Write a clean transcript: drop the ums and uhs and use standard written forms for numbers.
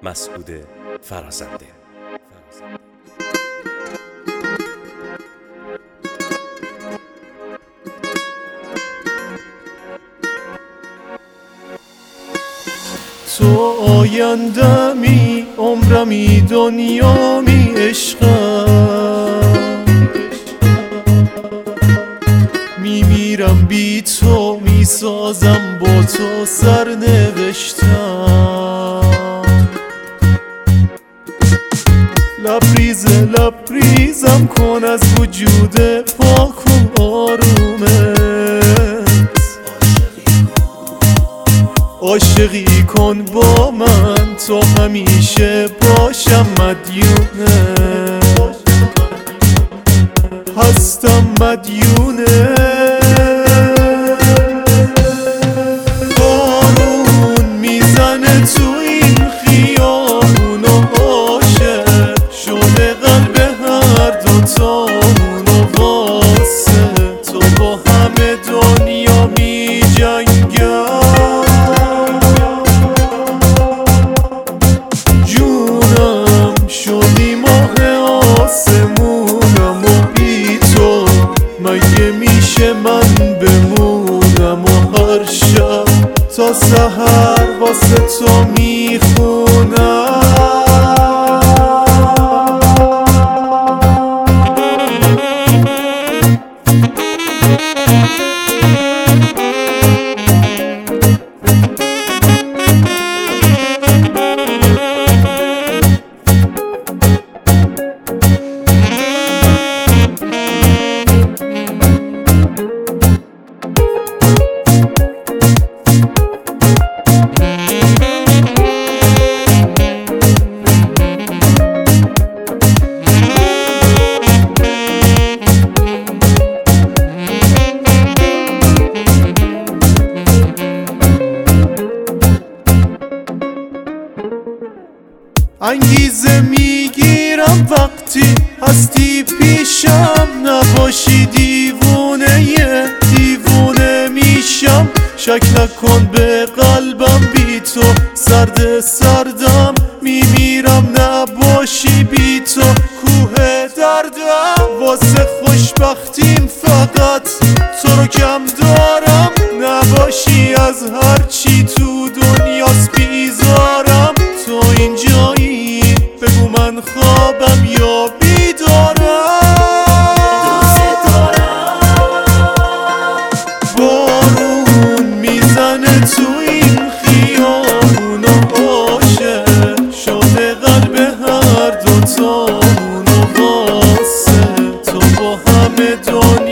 مسعود فرازنده. تو آیندمی، عمرمی، دنیامی، عشقم. میمیرم بی تو، میسازم با تو سرنوشتم. لبریزم کن از وجود پاک و آرومت. عاشقی کن با من، تو همیشه باشم مدیونت. هستم مدیونت. بارون میزنه تو این خیابون و عاشق شده قلب هر دوتامون و واسه تو با همه دنیا می جنگم. جونم شدی ماه آسمونم و بی تو مگه میشه من بمونم. و هر شب تا سحر واسه تو میخونم. انگیزه میگیرم وقتی هستی پیشم، نباشی دیوونه میشم. شک نکن به قلبم بی تو سردم. میمیرم نباشی بی تو کوه دردم. واسه خوشبختیم فقط تو رو کم دارم. نباشی از هرچی تو دنیاست بیزارم. تو اینجایی بگو من خوابم یا بیدارم. دوست دارم. بارون میزنه تو این خیابون و عاشق شده قلب هر دوتامون و واسه تو با همه دنیا